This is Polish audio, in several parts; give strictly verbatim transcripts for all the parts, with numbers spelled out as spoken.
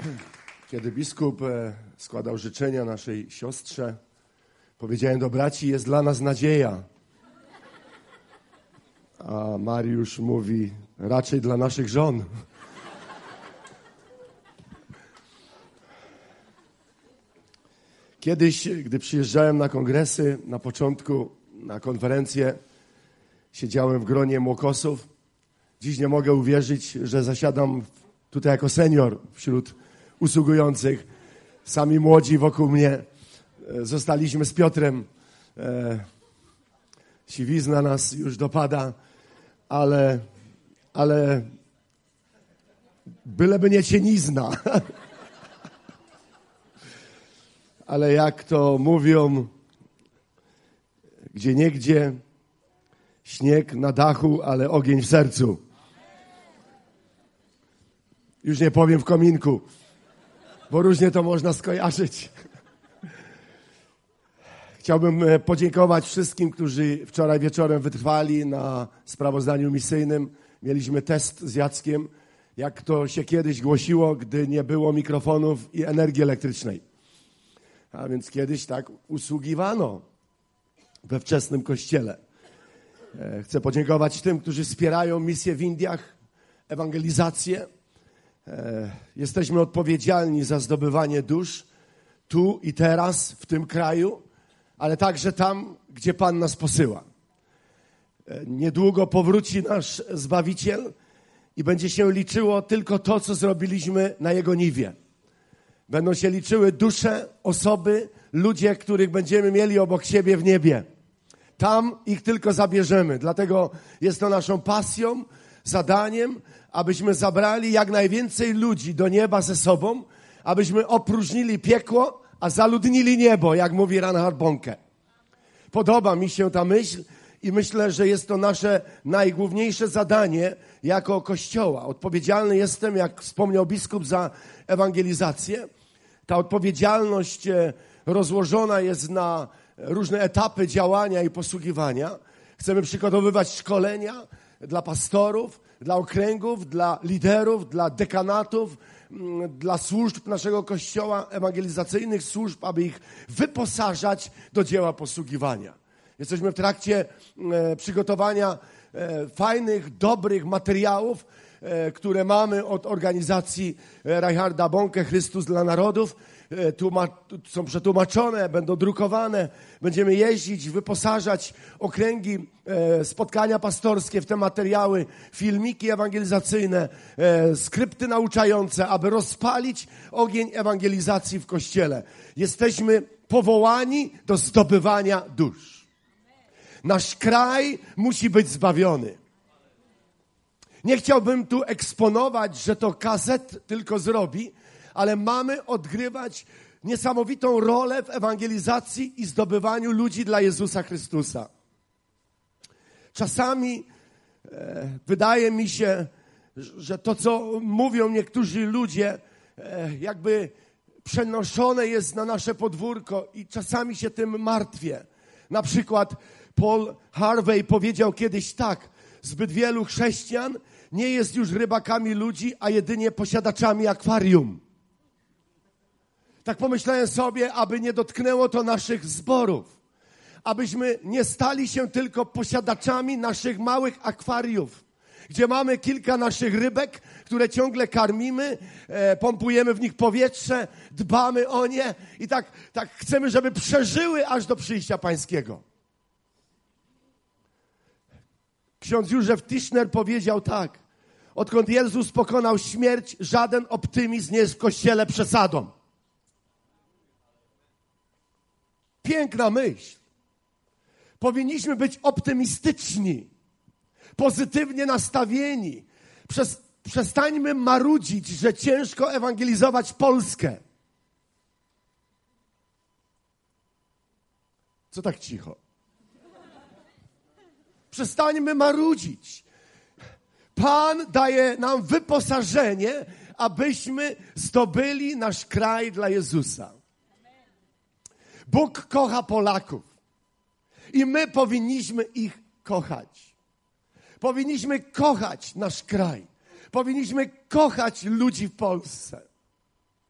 Kiedy biskup składał życzenia naszej siostrze, powiedziałem do braci, jest dla nas nadzieja. A Mariusz mówi, raczej dla naszych żon. Kiedyś, gdy przyjeżdżałem na kongresy, na początku, na konferencję, siedziałem w gronie młokosów. Dziś nie mogę uwierzyć, że zasiadam tutaj jako senior wśród usługujących. Sami młodzi wokół mnie. Zostaliśmy z Piotrem. E, siwizna nas już dopada, ale, ale byleby nie cienizna. Ale jak to mówią, gdzieniegdzie śnieg na dachu, ale ogień w sercu. Już nie powiem w kominku, bo różnie to można skojarzyć. Chciałbym podziękować wszystkim, którzy wczoraj wieczorem wytrwali na sprawozdaniu misyjnym. Mieliśmy test z Jackiem, jak to się kiedyś głosiło, gdy nie było mikrofonów i energii elektrycznej. A więc kiedyś tak usługiwano we wczesnym kościele. Chcę podziękować tym, którzy wspierają misję w Indiach, ewangelizację. Jesteśmy odpowiedzialni za zdobywanie dusz tu i teraz, w tym kraju, ale także tam, gdzie Pan nas posyła. Niedługo powróci nasz Zbawiciel i będzie się liczyło tylko to, co zrobiliśmy na Jego niwie. Będą się liczyły dusze, osoby, ludzie, których będziemy mieli obok siebie w niebie. Tam ich tylko zabierzemy. Dlatego jest to naszą pasją, zadaniem, abyśmy zabrali jak najwięcej ludzi do nieba ze sobą, abyśmy opróżnili piekło, a zaludnili niebo, jak mówi Reinhard Bonke. Podoba mi się ta myśl i myślę, że jest to nasze najgłówniejsze zadanie jako Kościoła. Odpowiedzialny jestem, jak wspomniał biskup, za ewangelizację. Ta odpowiedzialność rozłożona jest na różne etapy działania i posługiwania. Chcemy przygotowywać szkolenia dla pastorów, dla okręgów, dla liderów, dla dekanatów, dla służb naszego Kościoła, ewangelizacyjnych służb, aby ich wyposażać do dzieła posługiwania. Jesteśmy w trakcie e, przygotowania e, fajnych, dobrych materiałów, e, które mamy od organizacji Reinharda Bonke, Chrystus dla Narodów. E, tłuma- są przetłumaczone, będą drukowane. Będziemy jeździć, wyposażać okręgi, e, spotkania pastorskie w te materiały, filmiki ewangelizacyjne, e, skrypty nauczające, aby rozpalić ogień ewangelizacji w Kościele. Jesteśmy powołani do zdobywania dusz. Nasz kraj musi być zbawiony. Nie chciałbym tu eksponować, że to K Z tylko zrobi, ale mamy odgrywać niesamowitą rolę w ewangelizacji i zdobywaniu ludzi dla Jezusa Chrystusa. Czasami e, wydaje mi się, że to, co mówią niektórzy ludzie, e, jakby przenoszone jest na nasze podwórko i czasami się tym martwię. Na przykład Paul Harvey powiedział kiedyś tak: zbyt wielu chrześcijan nie jest już rybakami ludzi, a jedynie posiadaczami akwarium. Tak pomyślałem sobie, aby nie dotknęło to naszych zborów. Abyśmy nie stali się tylko posiadaczami naszych małych akwariów, gdzie mamy kilka naszych rybek, które ciągle karmimy, e, pompujemy w nich powietrze, dbamy o nie i tak, tak chcemy, żeby przeżyły aż do przyjścia Pańskiego. Ksiądz Józef Tischner powiedział tak: odkąd Jezus pokonał śmierć, żaden optymizm nie jest w Kościele przesadą. Piękna myśl. Powinniśmy być optymistyczni, pozytywnie nastawieni. Przez, przestańmy marudzić, że ciężko ewangelizować Polskę. Co tak cicho? Przestańmy marudzić. Pan daje nam wyposażenie, abyśmy zdobyli nasz kraj dla Jezusa. Bóg kocha Polaków i my powinniśmy ich kochać. Powinniśmy kochać nasz kraj. Powinniśmy kochać ludzi w Polsce.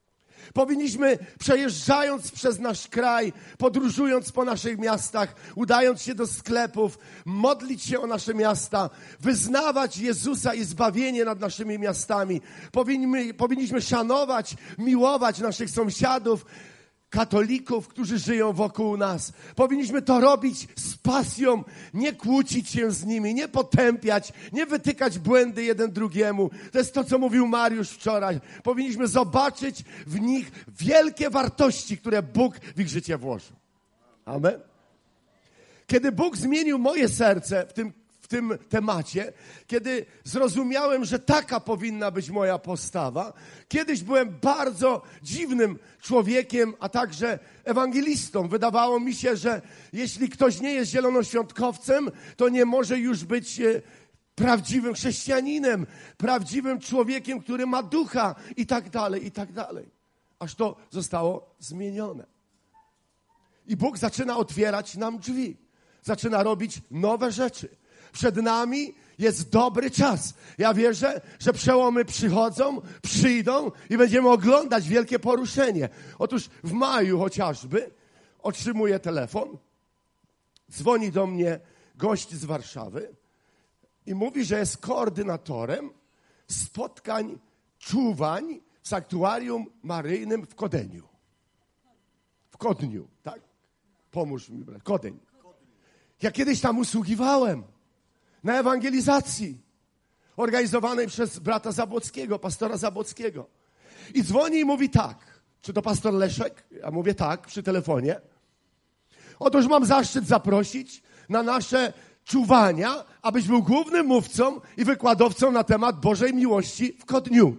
Powinniśmy, przejeżdżając przez nasz kraj, podróżując po naszych miastach, udając się do sklepów, modlić się o nasze miasta, wyznawać Jezusa i zbawienie nad naszymi miastami. Powinniśmy, powinniśmy szanować, miłować naszych sąsiadów, katolików, którzy żyją wokół nas. Powinniśmy to robić z pasją, nie kłócić się z nimi, nie potępiać, nie wytykać błędy jeden drugiemu. To jest to, co mówił Mariusz wczoraj. Powinniśmy zobaczyć w nich wielkie wartości, które Bóg w ich życie włożył. Amen. Kiedy Bóg zmienił moje serce w tym w tym temacie, kiedy zrozumiałem, że taka powinna być moja postawa. Kiedyś byłem bardzo dziwnym człowiekiem, a także ewangelistą. Wydawało mi się, że jeśli ktoś nie jest zielonoświątkowcem, to nie może już być prawdziwym chrześcijaninem, prawdziwym człowiekiem, który ma ducha i tak dalej, i tak dalej. Aż to zostało zmienione. I Bóg zaczyna otwierać nam drzwi. Zaczyna robić nowe rzeczy. Przed nami jest dobry czas. Ja wierzę, że przełomy przychodzą, przyjdą i będziemy oglądać wielkie poruszenie. Otóż w maju chociażby otrzymuję telefon. Dzwoni do mnie gość z Warszawy i mówi, że jest koordynatorem spotkań, czuwań w sanktuarium maryjnym w Kodeniu. W Kodniu, tak? Pomóż mi, brat. Kodeń. Ja kiedyś tam usługiwałem. Na ewangelizacji organizowanej przez brata Zabłockiego, pastora Zabłockiego. I dzwoni i mówi tak. Czy to pastor Leszek? Ja mówię tak, przy telefonie. Otóż mam zaszczyt zaprosić na nasze czuwania, abyś był głównym mówcą i wykładowcą na temat Bożej miłości w Kodniu.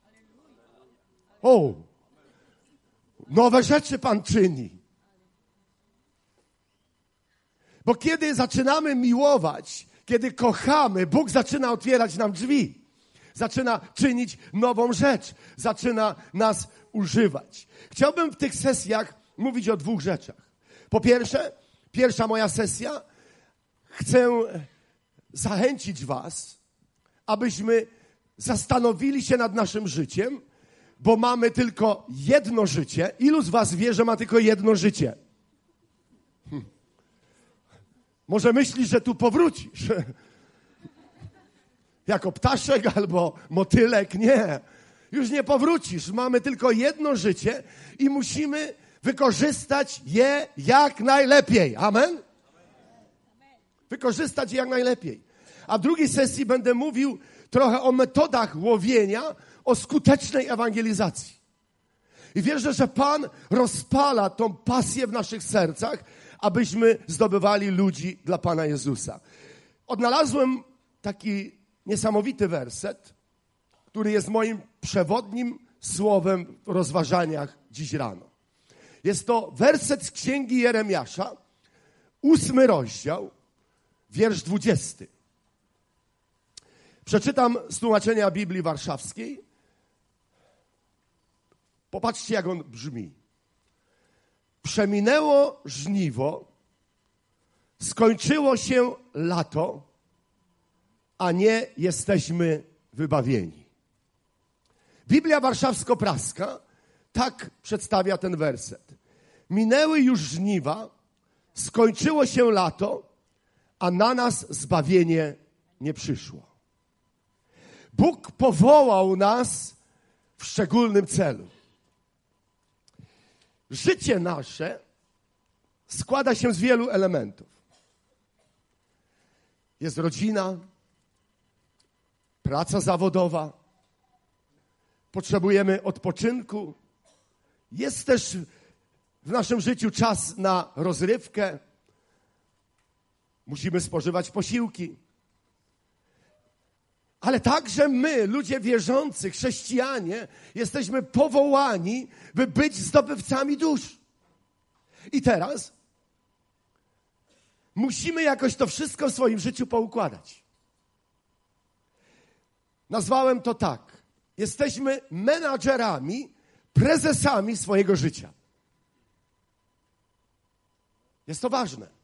O! Nowe rzeczy Pan czyni. Bo kiedy zaczynamy miłować, kiedy kochamy, Bóg zaczyna otwierać nam drzwi. Zaczyna czynić nową rzecz. Zaczyna nas używać. Chciałbym w tych sesjach mówić o dwóch rzeczach. Po pierwsze, pierwsza moja sesja, chcę zachęcić was, abyśmy zastanowili się nad naszym życiem, bo mamy tylko jedno życie. Ilu z was wie, że ma tylko jedno życie? Hm. Może myślisz, że tu powrócisz. Jako ptaszek albo motylek. Nie. Już nie powrócisz. Mamy tylko jedno życie i musimy wykorzystać je jak najlepiej. Amen? Wykorzystać je jak najlepiej. A w drugiej sesji będę mówił trochę o metodach łowienia, o skutecznej ewangelizacji. I wierzę, że Pan rozpala tą pasję w naszych sercach, abyśmy zdobywali ludzi dla Pana Jezusa. Odnalazłem taki niesamowity werset, który jest moim przewodnim słowem w rozważaniach dziś rano. Jest to werset z Księgi Jeremiasza, ósmy rozdział, wiersz dwudziesty. Przeczytam z tłumaczenia Biblii Warszawskiej. Popatrzcie, jak on brzmi. Przeminęło żniwo, skończyło się lato, a nie jesteśmy wybawieni. Biblia Warszawsko-Praska tak przedstawia ten werset. Minęły już żniwa, skończyło się lato, a na nas zbawienie nie przyszło. Bóg powołał nas w szczególnym celu. Życie nasze składa się z wielu elementów. Jest rodzina, praca zawodowa, potrzebujemy odpoczynku. Jest też w naszym życiu czas na rozrywkę. Musimy spożywać posiłki. Ale także my, ludzie wierzący, chrześcijanie, jesteśmy powołani, by być zdobywcami dusz. I teraz musimy jakoś to wszystko w swoim życiu poukładać. Nazwałem to tak. Jesteśmy menadżerami, prezesami swojego życia. Jest to ważne.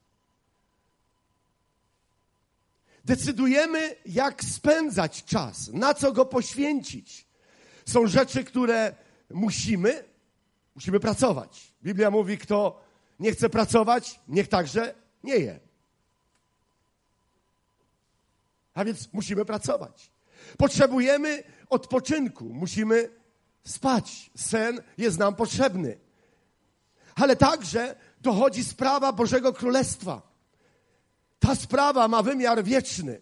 Decydujemy, jak spędzać czas, na co go poświęcić. Są rzeczy, które musimy, Musimy pracować. Biblia mówi, kto nie chce pracować, niech także nie je. A więc musimy pracować. Potrzebujemy odpoczynku, musimy spać. Sen jest nam potrzebny. Ale także dochodzi sprawa Bożego Królestwa. Ta sprawa ma wymiar wieczny.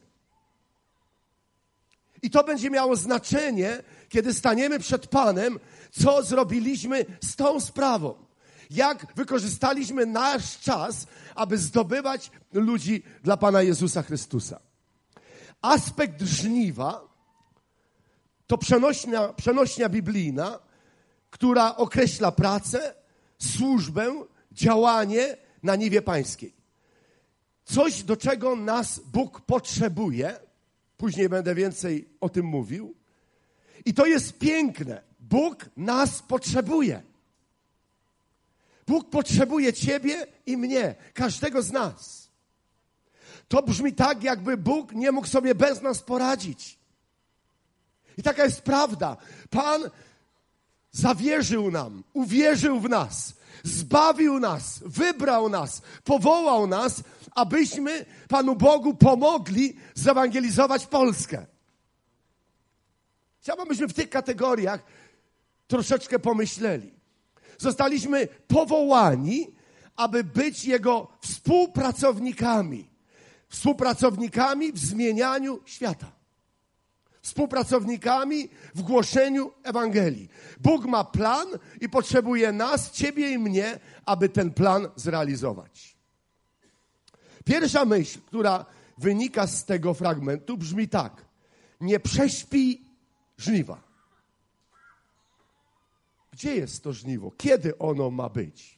I to będzie miało znaczenie, kiedy staniemy przed Panem, co zrobiliśmy z tą sprawą. Jak wykorzystaliśmy nasz czas, aby zdobywać ludzi dla Pana Jezusa Chrystusa. Aspekt żniwa to przenośnia, przenośnia biblijna, która określa pracę, służbę, działanie na niwie pańskiej. Coś, do czego nas Bóg potrzebuje. Później będę więcej o tym mówił. I to jest piękne. Bóg nas potrzebuje. Bóg potrzebuje ciebie i mnie, każdego z nas. To brzmi tak, jakby Bóg nie mógł sobie bez nas poradzić. I taka jest prawda. Pan zawierzył nam, uwierzył w nas, zbawił nas, wybrał nas, powołał nas, abyśmy Panu Bogu pomogli zewangelizować Polskę. Chciałbym, abyśmy w tych kategoriach troszeczkę pomyśleli. Zostaliśmy powołani, aby być Jego współpracownikami. Współpracownikami w zmienianiu świata. Współpracownikami w głoszeniu Ewangelii. Bóg ma plan i potrzebuje nas, ciebie i mnie, aby ten plan zrealizować. Pierwsza myśl, która wynika z tego fragmentu, brzmi tak. Nie prześpij żniwa. Gdzie jest to żniwo? Kiedy ono ma być?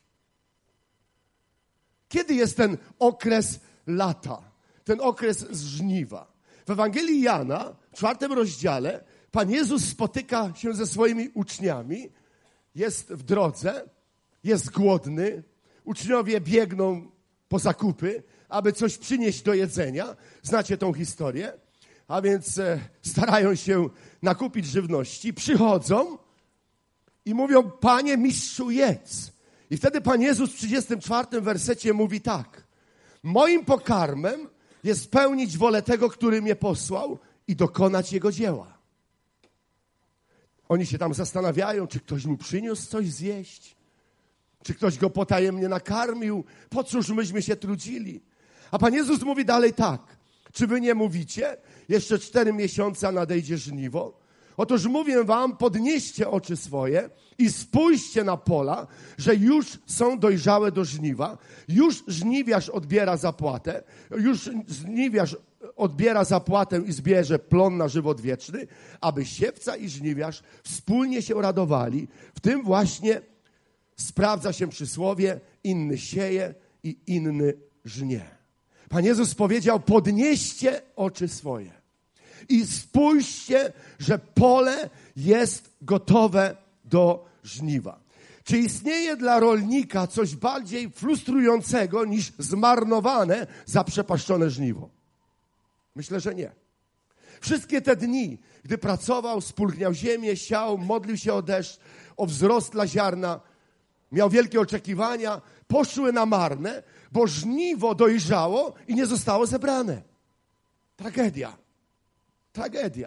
Kiedy jest ten okres lata? Ten okres z żniwa? W Ewangelii Jana, w czwartym rozdziale, Pan Jezus spotyka się ze swoimi uczniami, jest w drodze, jest głodny, uczniowie biegną po zakupy, aby coś przynieść do jedzenia. Znacie tą historię, a więc e, starają się nakupić żywności, przychodzą i mówią, Panie, mistrzu, jedz. I wtedy Pan Jezus w trzydziestym czwartym wersecie mówi tak. Moim pokarmem jest spełnić wolę tego, który mnie posłał i dokonać Jego dzieła. Oni się tam zastanawiają, czy ktoś mu przyniósł coś zjeść, czy ktoś go potajemnie nakarmił, po cóż myśmy się trudzili. A Pan Jezus mówi dalej tak, czy wy nie mówicie, jeszcze cztery miesiące nadejdzie żniwo? Otóż mówię wam, podnieście oczy swoje i spójrzcie na pola, że już są dojrzałe do żniwa, już żniwiarz odbiera zapłatę, już żniwiarz odbiera zapłatę i zbierze plon na żywot wieczny, aby siewca i żniwiarz wspólnie się radowali. W tym właśnie sprawdza się przysłowie, inny sieje i inny żnie. Pan Jezus powiedział, podnieście oczy swoje. I spójrzcie, że pole jest gotowe do żniwa. Czy istnieje dla rolnika coś bardziej frustrującego niż zmarnowane, zaprzepaszczone żniwo? Myślę, że nie. Wszystkie te dni, gdy pracował, spulchniał ziemię, siał, modlił się o deszcz, o wzrost dla ziarna, miał wielkie oczekiwania, poszły na marne, bo żniwo dojrzało i nie zostało zebrane. Tragedia. Tragedia.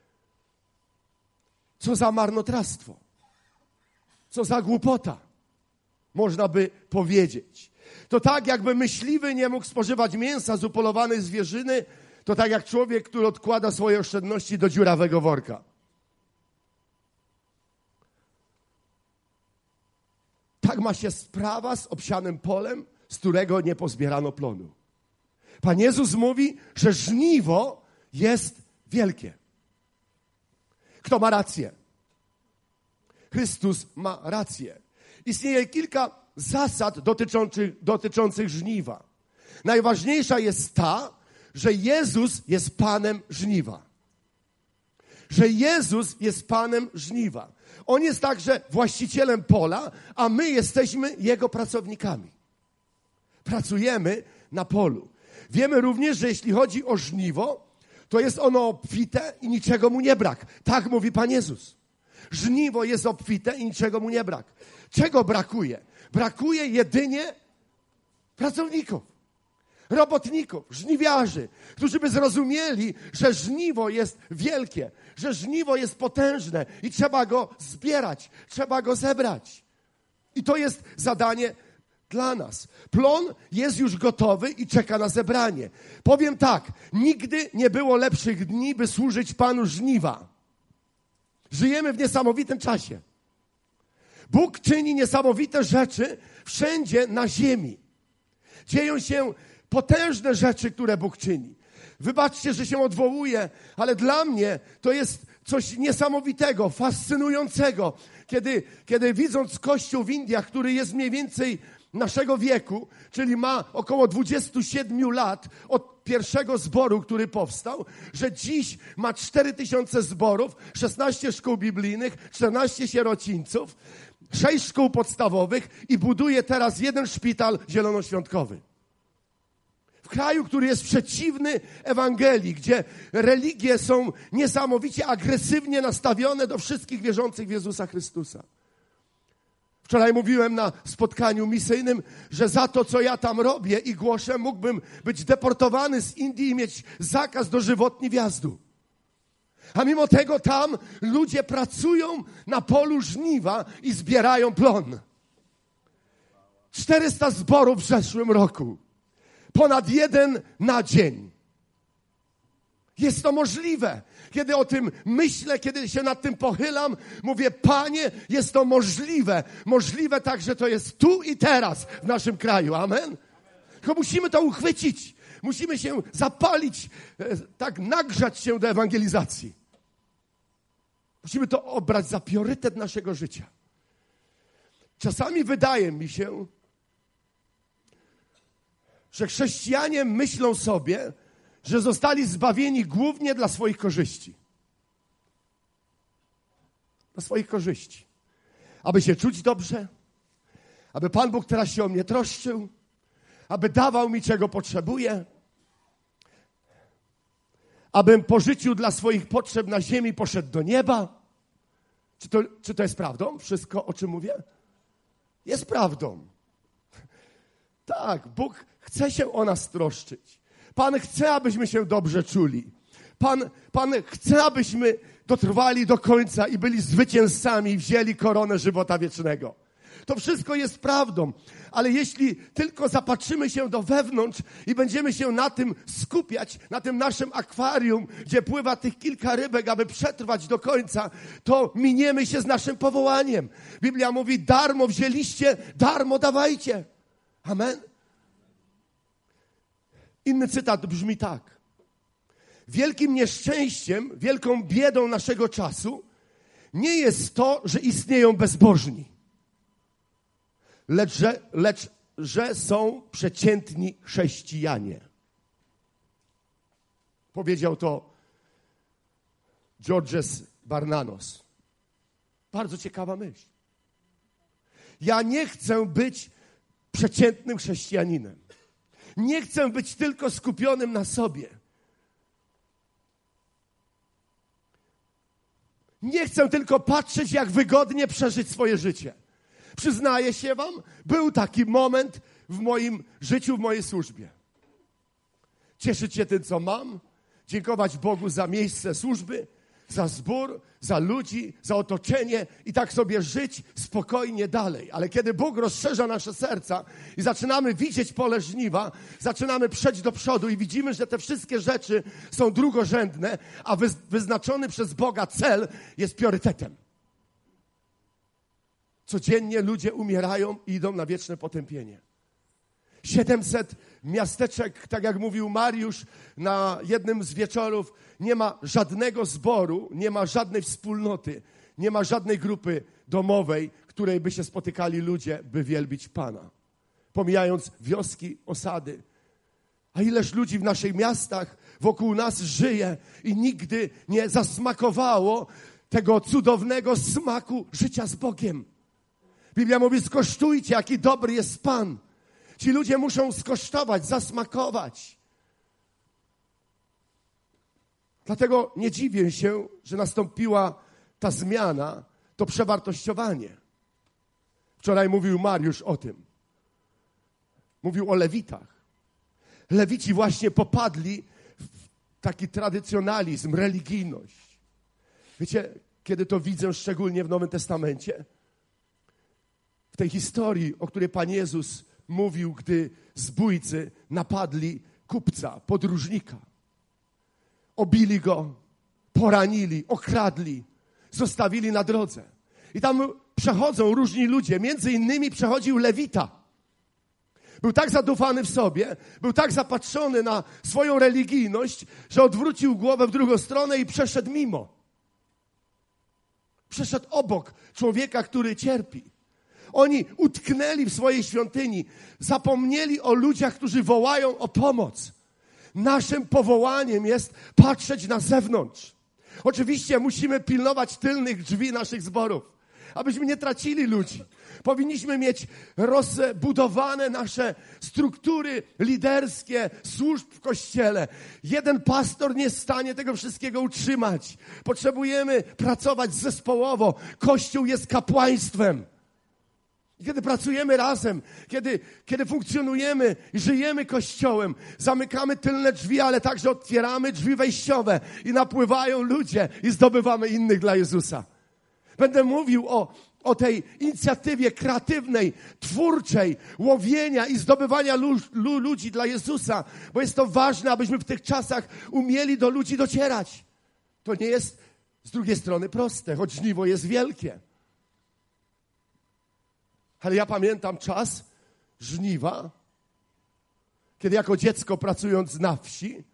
Co za marnotrawstwo. Co za głupota. Można by powiedzieć. To tak, jakby myśliwy nie mógł spożywać mięsa z upolowanej zwierzyny, to tak jak człowiek, który odkłada swoje oszczędności do dziurawego worka. Tak ma się sprawa z obsianym polem, z którego nie pozbierano plonu. Pan Jezus mówi, że żniwo jest wielkie. Kto ma rację? Chrystus ma rację. Istnieje kilka zasad dotyczących, dotyczących żniwa. Najważniejsza jest ta, że Jezus jest Panem żniwa. Że Jezus jest Panem żniwa. On jest także właścicielem pola, a my jesteśmy Jego pracownikami. Pracujemy na polu. Wiemy również, że jeśli chodzi o żniwo, to jest ono obfite i niczego mu nie brak. Tak mówi Pan Jezus. żniwo jest obfite i niczego mu nie brak. Czego brakuje? Brakuje jedynie pracowników, robotników, żniwiarzy, którzy by zrozumieli, że żniwo jest wielkie, że żniwo jest potężne i trzeba go zbierać, trzeba go zebrać. I to jest zadanie dla nas. Plon jest już gotowy i czeka na zebranie. Powiem tak, nigdy nie było lepszych dni, by służyć Panu żniwa. Żyjemy w niesamowitym czasie. Bóg czyni niesamowite rzeczy wszędzie na ziemi. Dzieją się potężne rzeczy, które Bóg czyni. Wybaczcie, że się odwołuję, ale dla mnie to jest coś niesamowitego, fascynującego, kiedy, kiedy widząc Kościół w Indiach, który jest mniej więcej naszego wieku, czyli ma około dwadzieścia siedem lat od pierwszego zboru, który powstał, że dziś ma cztery tysiące zborów, szesnaście szkół biblijnych, czternaście sierocińców, sześć szkół podstawowych i buduje teraz jeden szpital zielonoświątkowy. W kraju, który jest przeciwny Ewangelii, gdzie religie są niesamowicie agresywnie nastawione do wszystkich wierzących w Jezusa Chrystusa. Wczoraj mówiłem na spotkaniu misyjnym, że za to, co ja tam robię i głoszę, mógłbym być deportowany z Indii i mieć zakaz dożywotni wjazdu. A mimo tego tam ludzie pracują na polu żniwa i zbierają plon. czterysta zborów w zeszłym roku. Ponad jeden na dzień. Jest to możliwe. Kiedy o tym myślę, kiedy się nad tym pochylam, mówię, Panie, jest to możliwe. Możliwe tak, że to jest tu i teraz w naszym kraju. Amen? Tylko musimy to uchwycić. Musimy się zapalić, tak nagrzać się do ewangelizacji. Musimy to obrać za priorytet naszego życia. Czasami wydaje mi się, że chrześcijanie myślą sobie, że zostali zbawieni głównie dla swoich korzyści. Dla swoich korzyści. Aby się czuć dobrze, aby Pan Bóg teraz się o mnie troszczył, aby dawał mi, czego potrzebuję, abym po życiu dla swoich potrzeb na ziemi poszedł do nieba. Czy to, czy to jest prawdą? Wszystko, o czym mówię? Jest prawdą. Tak, Bóg chce się o nas troszczyć. Pan chce, abyśmy się dobrze czuli. Pan, Pan chce, abyśmy dotrwali do końca i byli zwycięzcami i wzięli koronę żywota wiecznego. To wszystko jest prawdą, ale jeśli tylko zapatrzymy się do wewnątrz i będziemy się na tym skupiać, na tym naszym akwarium, gdzie pływa tych kilka rybek, aby przetrwać do końca, to miniemy się z naszym powołaniem. Biblia mówi, darmo wzięliście, darmo dawajcie. Amen. Inny cytat brzmi tak. Wielkim nieszczęściem, wielką biedą naszego czasu nie jest to, że istnieją bezbożni, lecz że, lecz, że są przeciętni chrześcijanie. Powiedział to Georges Bernanos. Bardzo ciekawa myśl. Ja nie chcę być przeciętnym chrześcijaninem. Nie chcę być tylko skupionym na sobie. Nie chcę tylko patrzeć, jak wygodnie przeżyć swoje życie. Przyznaję się wam, był taki moment w moim życiu, w mojej służbie. Cieszyć się tym, co mam, dziękować Bogu za miejsce służby, za zbór, za ludzi, za otoczenie i tak sobie żyć spokojnie dalej. Ale kiedy Bóg rozszerza nasze serca i zaczynamy widzieć pole żniwa, zaczynamy przejść do przodu i widzimy, że te wszystkie rzeczy są drugorzędne, a wyznaczony przez Boga cel jest priorytetem. Codziennie ludzie umierają i idą na wieczne potępienie. siedemset miasteczek, tak jak mówił Mariusz na jednym z wieczorów, nie ma żadnego zboru, nie ma żadnej wspólnoty, nie ma żadnej grupy domowej, której by się spotykali ludzie, by wielbić Pana. Pomijając wioski, osady. A ileż ludzi w naszych miastach wokół nas żyje i nigdy nie zasmakowało tego cudownego smaku życia z Bogiem. Biblia mówi, skosztujcie, jaki dobry jest Pan. Ci ludzie muszą skosztować, zasmakować. Dlatego nie dziwię się, że nastąpiła ta zmiana, to przewartościowanie. Wczoraj mówił Mariusz o tym. Mówił o Lewitach. Lewici właśnie popadli w taki tradycjonalizm, religijność. Wiecie, kiedy to widzę szczególnie w Nowym Testamencie? W tej historii, o której Pan Jezus mówił, gdy zbójcy napadli kupca, podróżnika. Obili go, poranili, okradli, zostawili na drodze. I tam przechodzą różni ludzie, między innymi przechodził Lewita. Był tak zadufany w sobie, był tak zapatrzony na swoją religijność, że odwrócił głowę w drugą stronę i przeszedł mimo. Przeszedł obok człowieka, który cierpi. Oni utknęli w swojej świątyni, zapomnieli o ludziach, którzy wołają o pomoc. Naszym powołaniem jest patrzeć na zewnątrz. Oczywiście musimy pilnować tylnych drzwi naszych zborów, abyśmy nie tracili ludzi. Powinniśmy mieć rozbudowane nasze struktury liderskie, służb w Kościele. Jeden pastor nie jest w stanie tego wszystkiego utrzymać. Potrzebujemy pracować zespołowo. Kościół jest kapłaństwem. Kiedy pracujemy razem, kiedy, kiedy funkcjonujemy i żyjemy Kościołem, zamykamy tylne drzwi, ale także otwieramy drzwi wejściowe i napływają ludzie i zdobywamy innych dla Jezusa. Będę mówił o, o tej inicjatywie kreatywnej, twórczej, łowienia i zdobywania lu, lu, ludzi dla Jezusa, bo jest to ważne, abyśmy w tych czasach umieli do ludzi docierać. To nie jest z drugiej strony proste, choć żniwo jest wielkie. Ale ja pamiętam czas żniwa, kiedy jako dziecko pracując na wsi,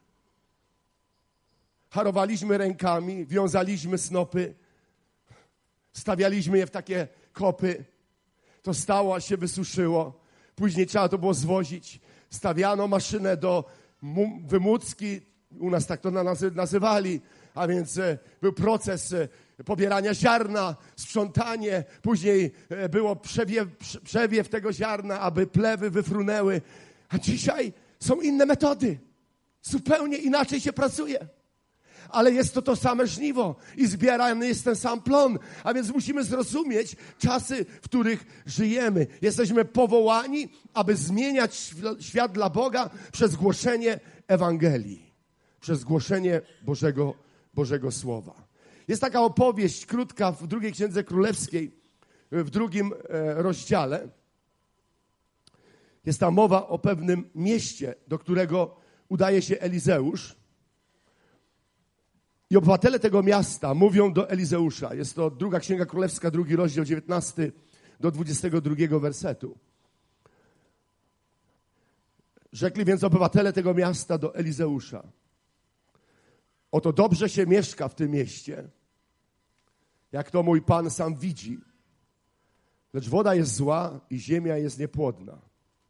harowaliśmy rękami, wiązaliśmy snopy, stawialiśmy je w takie kopy. To stało, a się wysuszyło. Później trzeba to było zwozić. Stawiano maszynę do wymódzki, u nas tak to nazywali, a więc był proces pobierania ziarna, sprzątanie, później było przewiew, przewiew tego ziarna, aby plewy wyfrunęły. A dzisiaj są inne metody. Zupełnie inaczej się pracuje. Ale jest to to same żniwo i zbierany jest ten sam plon. A więc musimy zrozumieć czasy, w których żyjemy. Jesteśmy powołani, aby zmieniać świat dla Boga przez głoszenie Ewangelii. Przez głoszenie Bożego, Bożego Słowa. Jest taka opowieść krótka w drugiej Księdze Królewskiej, w drugim rozdziale. Jest tam mowa o pewnym mieście, do którego udaje się Elizeusz. I obywatele tego miasta mówią do Elizeusza. Jest to druga Księga Królewska, drugi rozdział, dziewiętnasty do dwudziestego drugiego wersetu. Rzekli więc obywatele tego miasta do Elizeusza. Oto dobrze się mieszka w tym mieście, jak to mój Pan sam widzi. Lecz woda jest zła i ziemia jest niepłodna.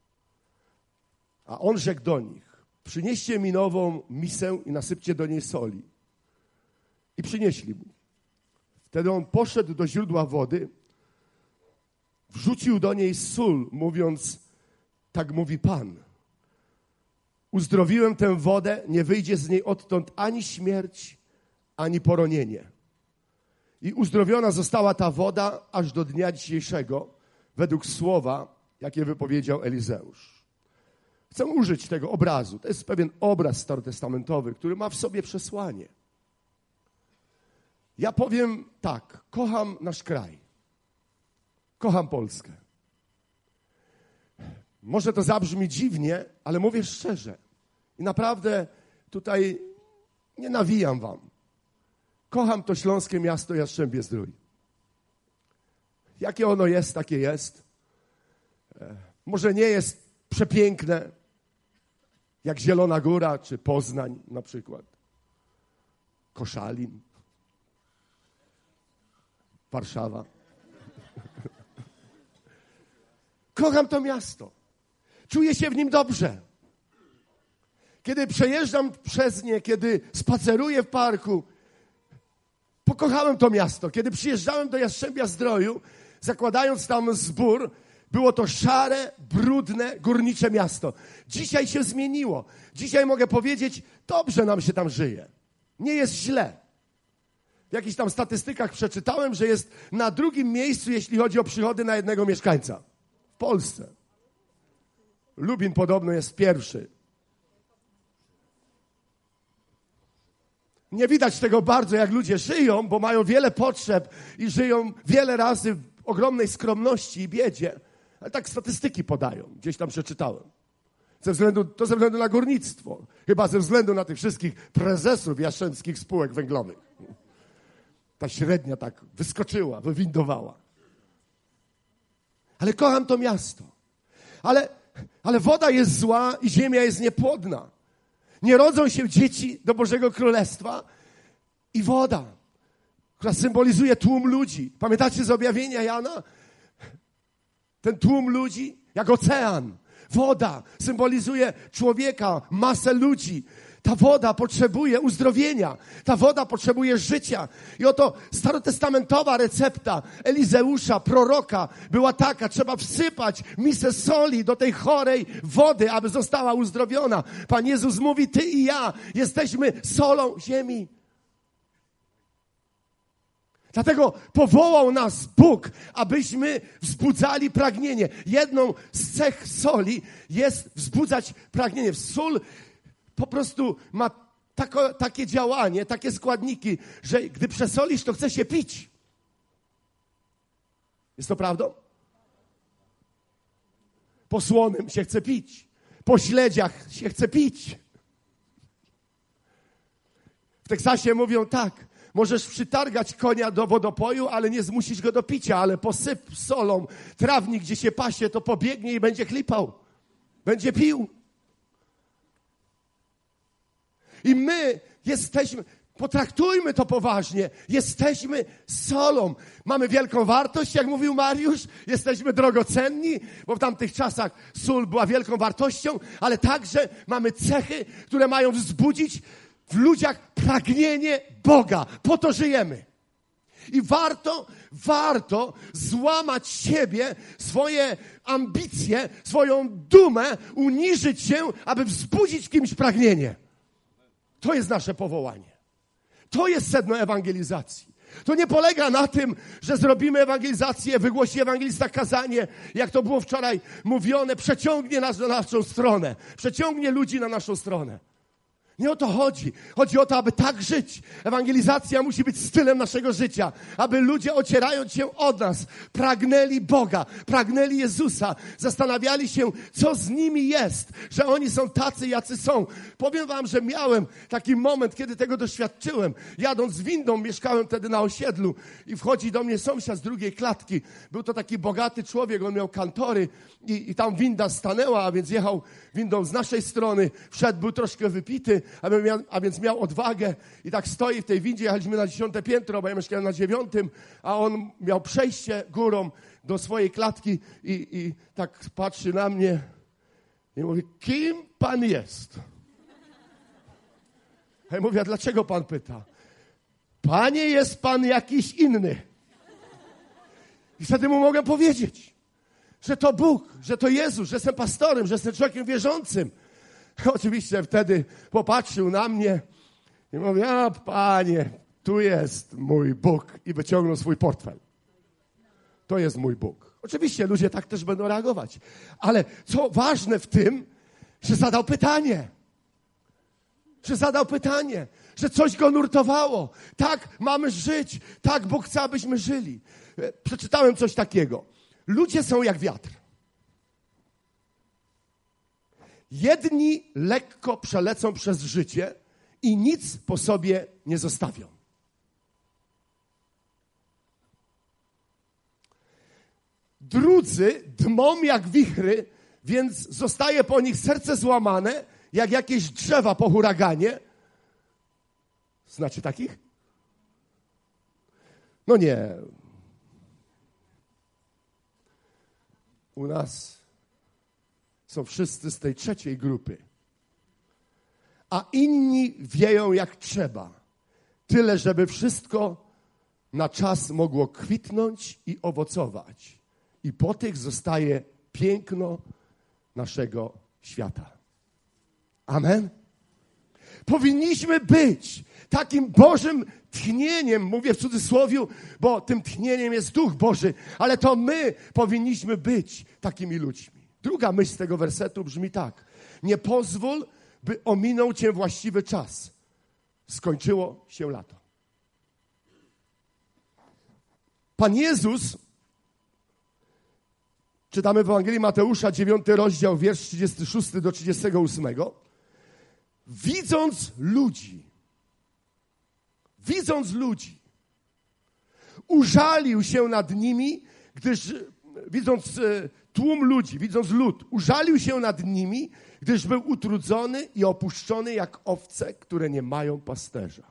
A on rzekł do nich, przynieście mi nową misę i nasypcie do niej soli. I przynieśli mu. Wtedy on poszedł do źródła wody, wrzucił do niej sól, mówiąc, tak mówi Pan. Uzdrowiłem tę wodę, nie wyjdzie z niej odtąd ani śmierć, ani poronienie. I uzdrowiona została ta woda aż do dnia dzisiejszego, według słowa, jakie wypowiedział Elizeusz. Chcę użyć tego obrazu. To jest pewien obraz starotestamentowy, który ma w sobie przesłanie. Ja powiem tak, kocham nasz kraj. Kocham Polskę. Może to zabrzmi dziwnie, ale mówię szczerze. I naprawdę tutaj nie nawijam wam. Kocham to śląskie miasto Jastrzębie-Zdrój. Jakie ono jest, takie jest. Może nie jest przepiękne, jak Zielona Góra, czy Poznań na przykład. Koszalin. Warszawa. Kocham to miasto. Czuję się w nim dobrze. Kiedy przejeżdżam przez nie, kiedy spaceruję w parku, pokochałem to miasto. Kiedy przyjeżdżałem do Jastrzębia-Zdroju, zakładając tam zbór, było to szare, brudne, górnicze miasto. Dzisiaj się zmieniło. Dzisiaj mogę powiedzieć, dobrze nam się tam żyje. Nie jest źle. W jakichś tam statystykach przeczytałem, że jest na drugim miejscu, jeśli chodzi o przychody na jednego mieszkańca. W Polsce. Lubin podobno jest pierwszy. Nie widać tego bardzo, jak ludzie żyją, bo mają wiele potrzeb i żyją wiele razy w ogromnej skromności i biedzie. Ale tak statystyki podają. Gdzieś tam przeczytałem. Ze względu, to ze względu na górnictwo. Chyba ze względu na tych wszystkich prezesów jastrzębskich spółek węglowych. Ta średnia tak wyskoczyła, wywindowała. Ale kocham to miasto. Ale, ale woda jest zła i ziemia jest niepłodna. Nie rodzą się dzieci do Bożego Królestwa i woda, która symbolizuje tłum ludzi. Pamiętacie z objawienia Jana? Ten tłum ludzi jak ocean. Woda symbolizuje człowieka, masę ludzi. Ta woda potrzebuje uzdrowienia. Ta woda potrzebuje życia. I oto starotestamentowa recepta Elizeusza, proroka, była taka. Trzeba wsypać misę soli do tej chorej wody, aby została uzdrowiona. Pan Jezus mówi, ty i ja jesteśmy solą ziemi. Dlatego powołał nas Bóg, abyśmy wzbudzali pragnienie. Jedną z cech soli jest wzbudzać pragnienie. Sól po prostu ma tako, takie działanie, takie składniki, że gdy przesolisz, to chce się pić. Jest to prawdą? Po słonym się chce pić. Po śledziach się chce pić. W Teksasie mówią tak. Możesz przytargać konia do wodopoju, ale nie zmusisz go do picia, ale posyp solą trawnik, gdzie się pasie, to pobiegnie i będzie chlipał. Będzie pił. I my jesteśmy, potraktujmy to poważnie, jesteśmy solą. Mamy wielką wartość, jak mówił Mariusz, jesteśmy drogocenni, bo w tamtych czasach sól była wielką wartością, ale także mamy cechy, które mają wzbudzić w ludziach pragnienie Boga. Po to żyjemy. I warto, warto złamać siebie, swoje ambicje, swoją dumę, uniżyć się, aby wzbudzić w kimś pragnienie. To jest nasze powołanie. To jest sedno ewangelizacji. To nie polega na tym, że zrobimy ewangelizację, wygłosi ewangelista kazanie, jak to było wczoraj mówione, przeciągnie nas na naszą stronę. Przeciągnie ludzi na naszą stronę. Nie o to chodzi. Chodzi o to, aby tak żyć. Ewangelizacja musi być stylem naszego życia. Aby ludzie, ocierając się od nas, pragnęli Boga, pragnęli Jezusa, zastanawiali się, co z nimi jest, że oni są tacy, jacy są. Powiem wam, że miałem taki moment, kiedy tego doświadczyłem. Jadąc windą, mieszkałem wtedy na osiedlu i wchodzi do mnie sąsiad z drugiej klatki. Był to taki bogaty człowiek, on miał kantory i, i tam winda stanęła, a więc jechał windą z naszej strony. Wszedł, był troszkę wypity, A, miał, a więc miał odwagę i tak stoi w tej windzie. Jechaliśmy na dziesiąte piętro, bo ja mieszkałem na dziewiątym, a on miał przejście górą do swojej klatki i, i tak patrzy na mnie i mówi, kim pan jest? A ja mówię, a dlaczego pan pyta? Panie, jest pan jakiś inny. I wtedy mu mogę powiedzieć, że to Bóg, że to Jezus, że jestem pastorem, że jestem człowiekiem wierzącym. Oczywiście wtedy popatrzył na mnie i mówi, a Panie, tu jest mój Bóg. I wyciągnął swój portfel. To jest mój Bóg. Oczywiście ludzie tak też będą reagować. Ale co ważne w tym, że zadał pytanie. Że zadał pytanie. Że coś go nurtowało. Tak, mamy żyć. Tak, Bóg chce, abyśmy żyli. Przeczytałem coś takiego. Ludzie są jak wiatr. Jedni lekko przelecą przez życie i nic po sobie nie zostawią. Drudzy dmą jak wichry, więc zostaje po nich serce złamane, jak jakieś drzewa po huraganie. Znacie takich? No nie. U nas są wszyscy z tej trzeciej grupy. A inni wieją jak trzeba. Tyle, żeby wszystko na czas mogło kwitnąć i owocować. I po tych zostaje piękno naszego świata. Amen? Powinniśmy być takim Bożym tchnieniem, mówię w cudzysłowie, bo tym tchnieniem jest Duch Boży, ale to my powinniśmy być takimi ludźmi. Druga myśl z tego wersetu brzmi tak. Nie pozwól, by ominął cię właściwy czas. Skończyło się lato. Pan Jezus, czytamy w Ewangelii Mateusza, dziewiąty rozdział, wiersz trzydziesty szósty do trzydziestego ósmego, widząc ludzi, widząc ludzi, użalił się nad nimi, gdyż, widząc tłum ludzi, widząc lud, użalił się nad nimi, gdyż był utrudzony i opuszczony jak owce, które nie mają pasterza.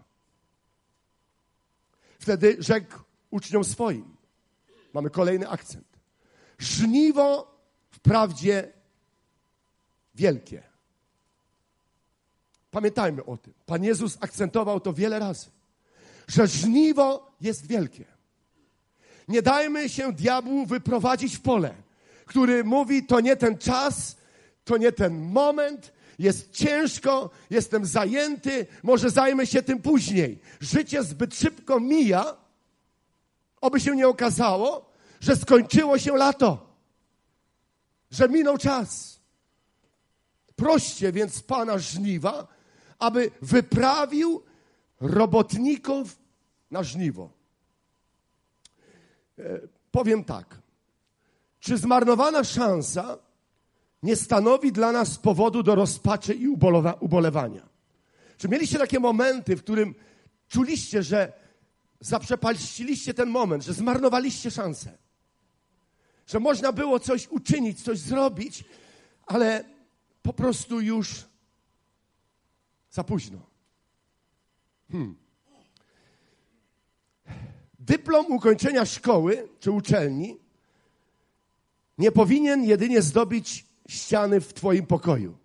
Wtedy rzekł uczniom swoim, mamy kolejny akcent, żniwo wprawdzie wielkie. Pamiętajmy o tym. Pan Jezus akcentował to wiele razy, że żniwo jest wielkie. Nie dajmy się diabłu wyprowadzić w pole, który mówi, to nie ten czas, to nie ten moment, jest ciężko, jestem zajęty, może zajmę się tym później. Życie zbyt szybko mija, oby się nie okazało, że skończyło się lato, że minął czas. Proście więc Pana żniwa, aby wyprawił robotników na żniwo. E, powiem tak. Czy zmarnowana szansa nie stanowi dla nas powodu do rozpaczy i ubolewa, ubolewania? Czy mieliście takie momenty, w którym czuliście, że zaprzepaściliście ten moment, że zmarnowaliście szansę? Że można było coś uczynić, coś zrobić, ale po prostu już za późno. Hmm. Dyplom ukończenia szkoły czy uczelni nie powinien jedynie zdobić ściany w twoim pokoju.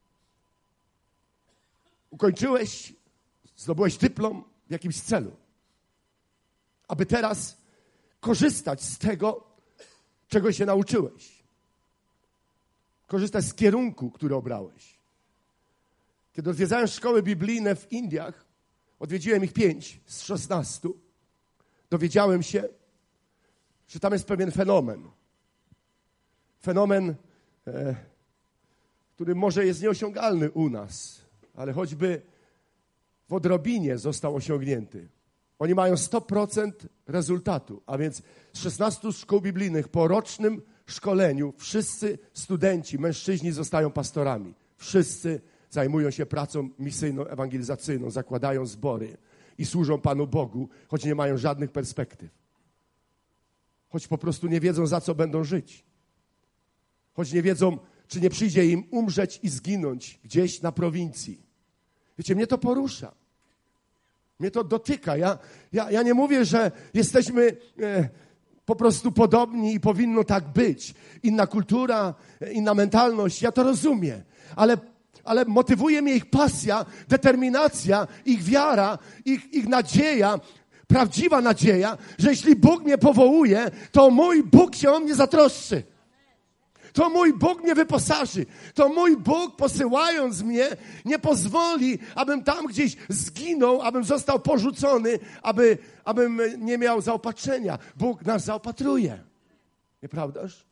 Ukończyłeś, zdobyłeś dyplom w jakimś celu, aby teraz korzystać z tego, czego się nauczyłeś. Korzystać z kierunku, który obrałeś. Kiedy odwiedzałem szkoły biblijne w Indiach, odwiedziłem ich pięć z szesnastu, dowiedziałem się, że tam jest pewien fenomen. Fenomen, e, który może jest nieosiągalny u nas, ale choćby w odrobinie został osiągnięty. Oni mają sto procent rezultatu, a więc z szesnastu szkół biblijnych po rocznym szkoleniu wszyscy studenci, mężczyźni zostają pastorami. Wszyscy zajmują się pracą misyjną, ewangelizacyjną, zakładają zbory i służą Panu Bogu, choć nie mają żadnych perspektyw. Choć po prostu nie wiedzą, za co będą żyć. Choć nie wiedzą, czy nie przyjdzie im umrzeć i zginąć gdzieś na prowincji. Wiecie, mnie to porusza. Mnie to dotyka. Ja, ja, ja nie mówię, że jesteśmy e, po prostu podobni i powinno tak być. Inna kultura, inna mentalność, ja to rozumiem. Ale, ale motywuje mnie ich pasja, determinacja, ich wiara, ich, ich nadzieja, prawdziwa nadzieja, że jeśli Bóg mnie powołuje, to mój Bóg się o mnie zatroszczy. To mój Bóg mnie wyposaży. To mój Bóg, posyłając mnie, nie pozwoli, abym tam gdzieś zginął, abym został porzucony, aby, abym nie miał zaopatrzenia. Bóg nas zaopatruje. Nieprawdaż?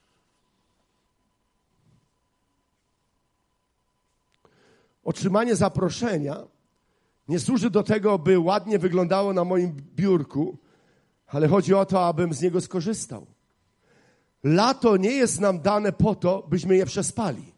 Otrzymanie zaproszenia nie służy do tego, by ładnie wyglądało na moim biurku, ale chodzi o to, abym z niego skorzystał. Lato nie jest nam dane po to, byśmy je przespali.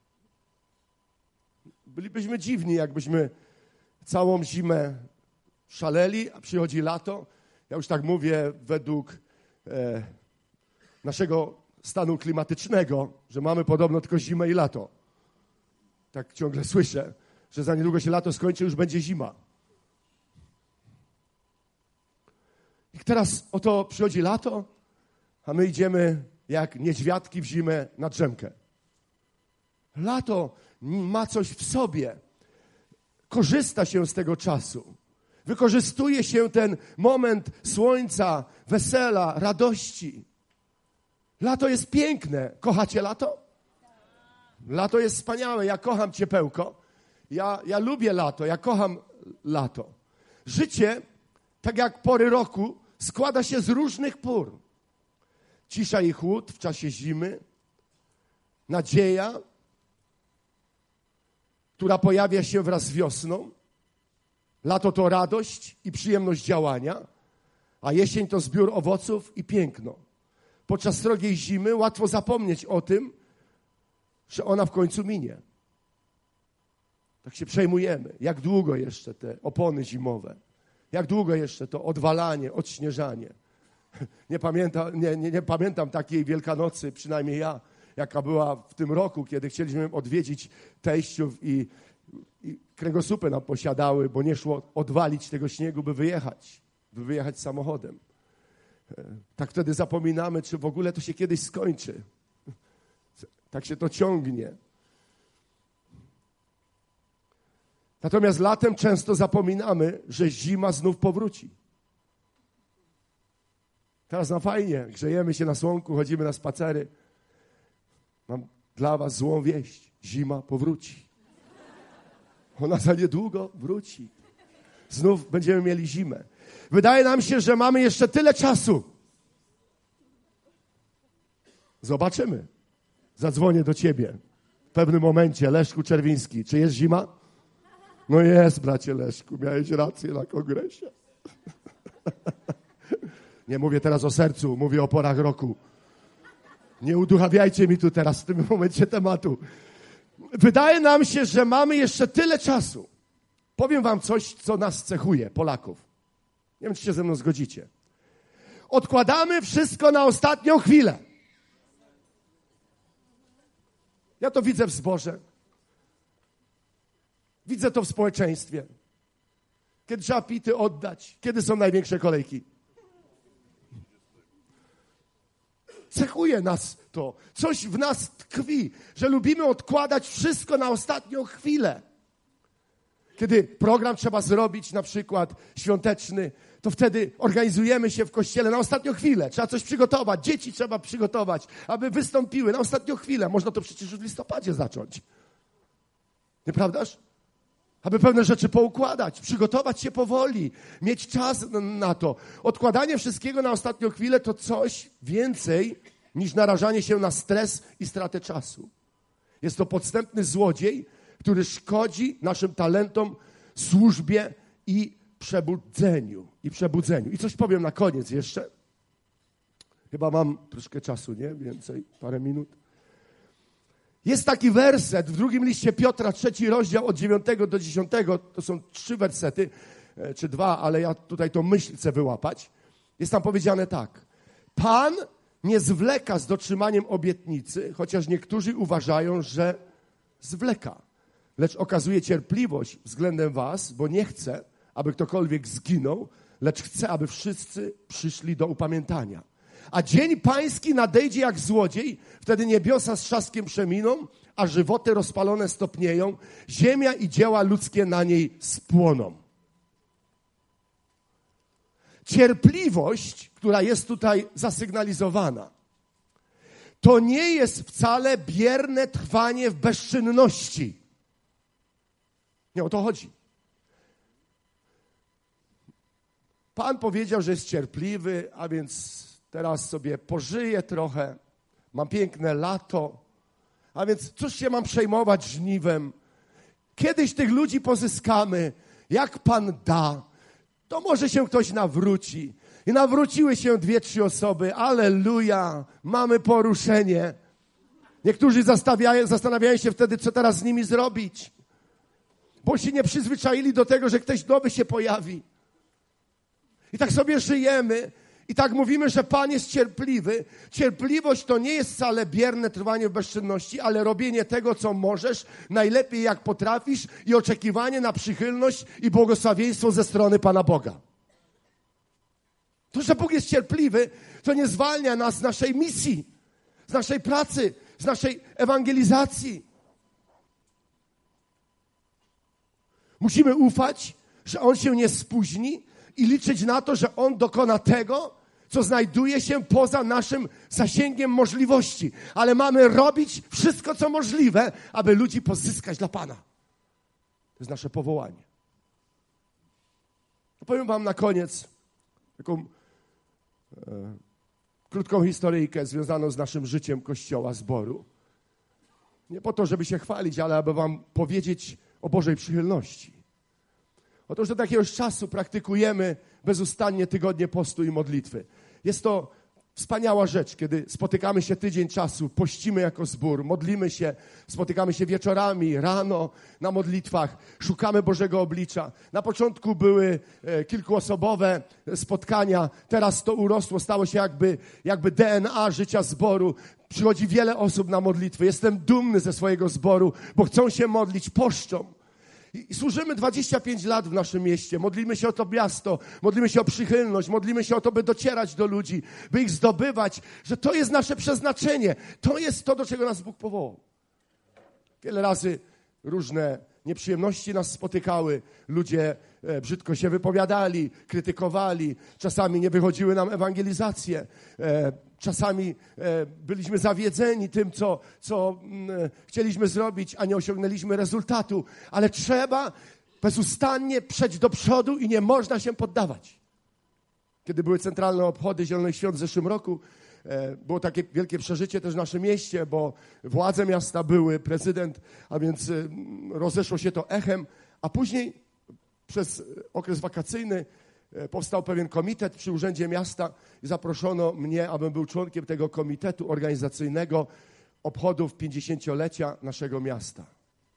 Bylibyśmy dziwni, jakbyśmy całą zimę szaleli, a przychodzi lato. Ja już tak mówię według e, naszego stanu klimatycznego, że mamy podobno tylko zimę i lato. Tak ciągle słyszę, że za niedługo się lato skończy, już będzie zima. I teraz oto przychodzi lato, a my idziemy jak niedźwiadki w zimę na drzemkę. Lato ma coś w sobie. Korzysta się z tego czasu. Wykorzystuje się ten moment słońca, wesela, radości. Lato jest piękne. Kochacie lato? Lato jest wspaniałe. Ja kocham ciepełko. Ja, ja lubię lato, ja kocham lato. Życie, tak jak pory roku, składa się z różnych pór. Cisza i chłód w czasie zimy, nadzieja, która pojawia się wraz z wiosną. Lato to radość i przyjemność działania, a jesień to zbiór owoców i piękno. Podczas srogiej zimy łatwo zapomnieć o tym, że ona w końcu minie. Tak się przejmujemy. Jak długo jeszcze te opony zimowe? Jak długo jeszcze to odwalanie, odśnieżanie? Nie, pamięta, nie, nie, nie pamiętam takiej Wielkanocy, przynajmniej ja, jaka była w tym roku, kiedy chcieliśmy odwiedzić teściów i, i kręgosłupy nam posiadały, bo nie szło odwalić tego śniegu, by wyjechać, by wyjechać samochodem. Tak wtedy zapominamy, czy w ogóle to się kiedyś skończy. Tak się to ciągnie. Natomiast latem często zapominamy, że zima znów powróci. Teraz na fajnie, grzejemy się na słonku, chodzimy na spacery. Mam dla was złą wieść. Zima powróci. Ona za niedługo wróci. Znów będziemy mieli zimę. Wydaje nam się, że mamy jeszcze tyle czasu. Zobaczymy. Zadzwonię do ciebie w pewnym momencie. Leszku Czerwiński. Czy jest zima? No jest, bracie Leszku. Miałeś rację na kongresie. Nie mówię teraz o sercu, mówię o porach roku. Nie uduchawiajcie mi tu teraz w tym momencie tematu. Wydaje nam się, że mamy jeszcze tyle czasu. Powiem wam coś, co nas cechuje, Polaków. Nie wiem, czy się ze mną zgodzicie. Odkładamy wszystko na ostatnią chwilę. Ja to widzę w zborze. Widzę to w społeczeństwie. Kiedy trzeba pity oddać. Kiedy są największe kolejki. Cechuje nas to. Coś w nas tkwi, że lubimy odkładać wszystko na ostatnią chwilę. Kiedy program trzeba zrobić, na przykład świąteczny, to wtedy organizujemy się w kościele na ostatnią chwilę. Trzeba coś przygotować. Dzieci trzeba przygotować, aby wystąpiły na ostatnią chwilę. Można to przecież już w listopadzie zacząć. Nieprawdaż? Aby pewne rzeczy poukładać, przygotować się powoli, mieć czas na to. Odkładanie wszystkiego na ostatnią chwilę to coś więcej niż narażanie się na stres i stratę czasu. Jest to podstępny złodziej, który szkodzi naszym talentom, służbie i przebudzeniu. I przebudzeniu. I coś powiem na koniec jeszcze. Chyba mam troszkę czasu, nie? Więcej, parę minut. Jest taki werset w drugim liście Piotra, trzeci rozdział od dziewiątego do dziesiątego. To są trzy wersety, czy dwa, ale ja tutaj tą myśl chcę wyłapać. Jest tam powiedziane tak. Pan nie zwleka z dotrzymaniem obietnicy, chociaż niektórzy uważają, że zwleka. Lecz okazuje cierpliwość względem was, bo nie chce, aby ktokolwiek zginął, lecz chce, aby wszyscy przyszli do upamiętania. A dzień pański nadejdzie jak złodziej, wtedy niebiosa z trzaskiem przeminą, a żywoty rozpalone stopnieją, ziemia i dzieła ludzkie na niej spłoną. Cierpliwość, która jest tutaj zasygnalizowana, to nie jest wcale bierne trwanie w bezczynności. Nie o to chodzi. Pan powiedział, że jest cierpliwy, a więc teraz sobie pożyję trochę, mam piękne lato, a więc cóż się mam przejmować żniwem? Kiedyś tych ludzi pozyskamy, jak Pan da, to może się ktoś nawróci. I nawróciły się dwie, trzy osoby, alleluja, mamy poruszenie. Niektórzy zastanawiają się wtedy, co teraz z nimi zrobić, bo się nie przyzwyczaili do tego, że ktoś nowy się pojawi. I tak sobie żyjemy i tak mówimy, że Pan jest cierpliwy. Cierpliwość to nie jest wcale bierne trwanie w bezczynności, ale robienie tego, co możesz, najlepiej jak potrafisz i oczekiwanie na przychylność i błogosławieństwo ze strony Pana Boga. To, że Bóg jest cierpliwy, to nie zwalnia nas z naszej misji, z naszej pracy, z naszej ewangelizacji. Musimy ufać, że On się nie spóźni i liczyć na to, że On dokona tego, co znajduje się poza naszym zasięgiem możliwości. Ale mamy robić wszystko, co możliwe, aby ludzi pozyskać dla Pana. To jest nasze powołanie. Powiem wam na koniec taką e, krótką historyjkę związaną z naszym życiem Kościoła, zboru. Nie po to, żeby się chwalić, ale aby wam powiedzieć o Bożej przychylności. Otóż do jakiegoś czasu praktykujemy bezustannie tygodnie postu i modlitwy. Jest to wspaniała rzecz, kiedy spotykamy się tydzień czasu, pościmy jako zbór, modlimy się, spotykamy się wieczorami, rano na modlitwach, szukamy Bożego oblicza. Na początku były e, kilkuosobowe spotkania, teraz to urosło, stało się jakby, jakby D N A życia zboru. Przychodzi wiele osób na modlitwy. Jestem dumny ze swojego zboru, bo chcą się modlić, poszczą. I służymy dwadzieścia pięć lat w naszym mieście. Modlimy się o to miasto, modlimy się o przychylność, modlimy się o to, by docierać do ludzi, by ich zdobywać, że to jest nasze przeznaczenie. To jest to, do czego nas Bóg powołał. Wiele razy różne nieprzyjemności nas spotykały. Ludzie e, brzydko się wypowiadali, krytykowali. Czasami nie wychodziły nam ewangelizacje. E, czasami e, byliśmy zawiedzeni tym, co, co mm, chcieliśmy zrobić, a nie osiągnęliśmy rezultatu. Ale trzeba bezustannie przejść do przodu i nie można się poddawać. Kiedy były centralne obchody Zielonych Świąt w zeszłym roku, było takie wielkie przeżycie też w naszym mieście, bo władze miasta były, prezydent, a więc rozeszło się to echem, a później przez okres wakacyjny powstał pewien komitet przy Urzędzie Miasta i zaproszono mnie, abym był członkiem tego komitetu organizacyjnego obchodów pięćdziesięciolecia naszego miasta.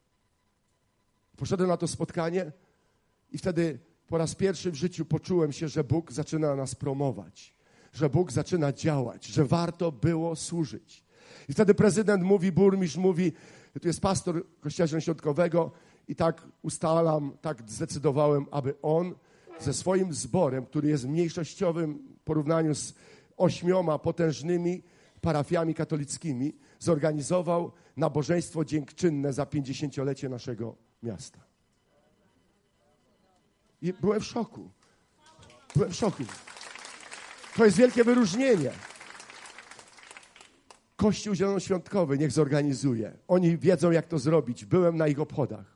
Poszedłem na to spotkanie i wtedy po raz pierwszy w życiu poczułem się, że Bóg zaczyna nas promować. Że Bóg zaczyna działać, że warto było służyć. I wtedy prezydent mówi, burmistrz mówi, tu jest pastor Kościoła Zielonoświątkowego i tak ustalam, tak zdecydowałem, aby on ze swoim zborem, który jest mniejszościowym w porównaniu z ośmioma potężnymi parafiami katolickimi, zorganizował nabożeństwo dziękczynne za pięćdziesięciolecie naszego miasta. I byłem w szoku. Byłem w szoku. To jest wielkie wyróżnienie. Kościół Zielonoświątkowy niech zorganizuje. Oni wiedzą, jak to zrobić. Byłem na ich obchodach.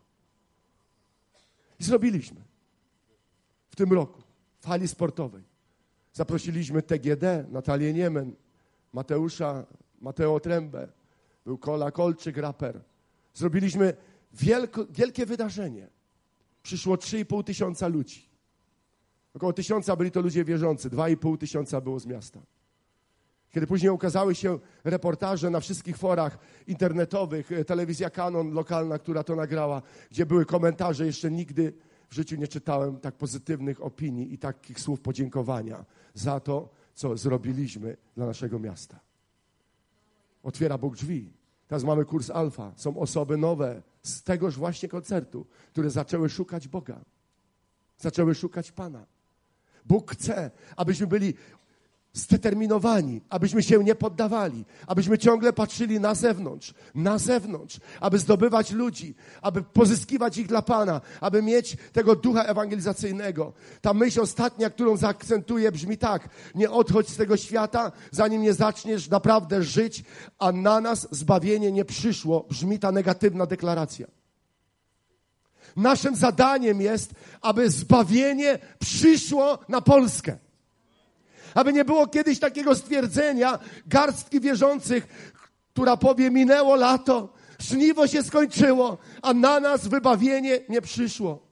I zrobiliśmy. W tym roku. W hali sportowej. Zaprosiliśmy T G D, Natalię Niemen, Mateusza, Mateo Trębę. Był Kola Kolczyk, raper. Zrobiliśmy wielko, wielkie wydarzenie. Przyszło trzy i pół tysiąca ludzi. Około tysiąca byli to ludzie wierzący, dwa i pół tysiąca było z miasta. Kiedy później ukazały się reportaże na wszystkich forach internetowych, telewizja Canon lokalna, która to nagrała, gdzie były komentarze, jeszcze nigdy w życiu nie czytałem tak pozytywnych opinii i takich słów podziękowania za to, co zrobiliśmy dla naszego miasta. Otwiera Bóg drzwi. Teraz mamy kurs Alfa. Są osoby nowe z tegoż właśnie koncertu, które zaczęły szukać Boga. Zaczęły szukać Pana. Bóg chce, abyśmy byli zdeterminowani, abyśmy się nie poddawali, abyśmy ciągle patrzyli na zewnątrz, na zewnątrz, aby zdobywać ludzi, aby pozyskiwać ich dla Pana, aby mieć tego ducha ewangelizacyjnego. Ta myśl ostatnia, którą zaakcentuję, brzmi tak: nie odchodź z tego świata, zanim nie zaczniesz naprawdę żyć, a na nas zbawienie nie przyszło. Brzmi ta negatywna deklaracja. Naszym zadaniem jest, aby zbawienie przyszło na Polskę. Aby nie było kiedyś takiego stwierdzenia garstki wierzących, która powie: minęło lato, żniwo się skończyło, a na nas wybawienie nie przyszło.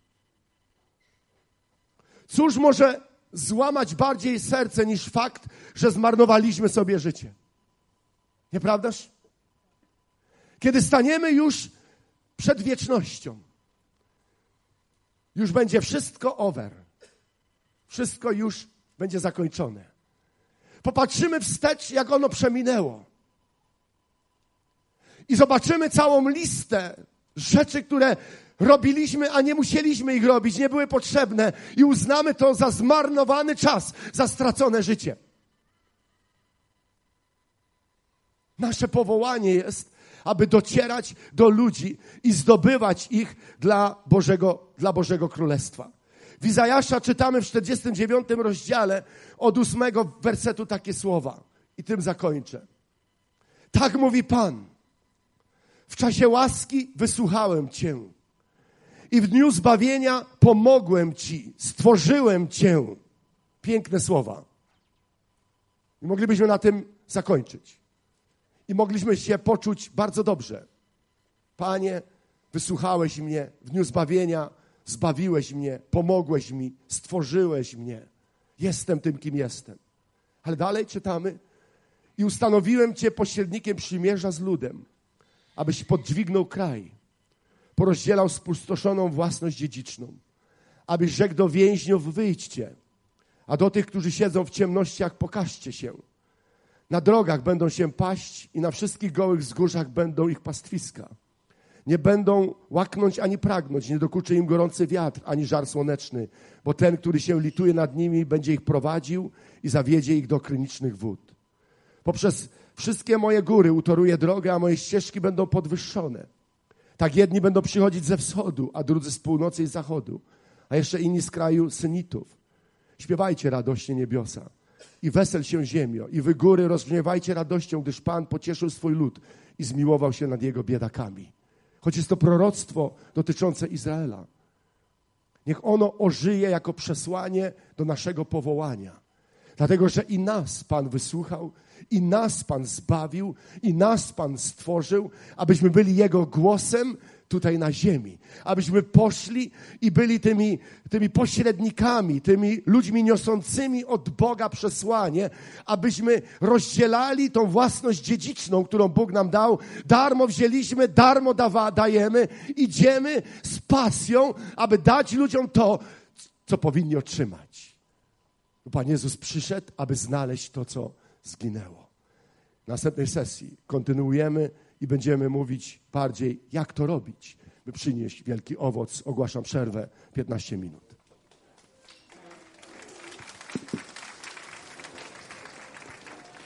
Cóż może złamać bardziej serce niż fakt, że zmarnowaliśmy sobie życie? Nieprawdaż? Kiedy staniemy już przed wiecznością, już będzie wszystko over. Wszystko już będzie zakończone. Popatrzymy wstecz, jak ono przeminęło. I zobaczymy całą listę rzeczy, które robiliśmy, a nie musieliśmy ich robić, nie były potrzebne. I uznamy to za zmarnowany czas, za stracone życie. Nasze powołanie jest, aby docierać do ludzi i zdobywać ich dla Bożego, dla Bożego Królestwa. W Izajasza czytamy w czterdziestym dziewiątym rozdziale od ósmego wersetu takie słowa. I tym zakończę. Tak mówi Pan. W czasie łaski wysłuchałem Cię I w dniu zbawienia pomogłem Ci, stworzyłem Cię. Piękne słowa. I moglibyśmy na tym zakończyć. I mogliśmy się poczuć bardzo dobrze. Panie, wysłuchałeś mnie w dniu zbawienia, zbawiłeś mnie, pomogłeś mi, stworzyłeś mnie. Jestem tym, kim jestem. Ale dalej czytamy. I ustanowiłem Cię pośrednikiem przymierza z ludem, abyś podźwignął kraj, porozdzielał spustoszoną własność dziedziczną, abyś rzekł do więźniów, wyjdźcie, a do tych, którzy siedzą w ciemnościach, pokażcie się. Na drogach będą się paść i na wszystkich gołych wzgórzach będą ich pastwiska. Nie będą łaknąć ani pragnąć, nie dokuczy im gorący wiatr, ani żar słoneczny, bo ten, który się lituje nad nimi, będzie ich prowadził i zawiedzie ich do krynicznych wód. Poprzez wszystkie moje góry utoruję drogę, a moje ścieżki będą podwyższone. Tak jedni będą przychodzić ze wschodu, a drudzy z północy i z zachodu, a jeszcze inni z kraju Synitów. Śpiewajcie radośnie niebiosa i wesel się ziemio, i wy góry rozgniewajcie radością, gdyż Pan pocieszył swój lud i zmiłował się nad jego biedakami. Choć jest to proroctwo dotyczące Izraela. Niech ono ożyje jako przesłanie do naszego powołania. Dlatego, że i nas Pan wysłuchał, i nas Pan zbawił, i nas Pan stworzył, abyśmy byli Jego głosem tutaj na ziemi. Abyśmy poszli i byli tymi, tymi pośrednikami, tymi ludźmi niosącymi od Boga przesłanie, abyśmy rozdzielali tą własność dziedziczną, którą Bóg nam dał. Darmo wzięliśmy, darmo dawa, dajemy. Idziemy z pasją, aby dać ludziom to, co powinni otrzymać. Pan Jezus przyszedł, aby znaleźć to, co zginęło. W następnej sesji kontynuujemy i będziemy mówić bardziej, jak to robić, by przynieść wielki owoc. Ogłaszam przerwę piętnaście minut.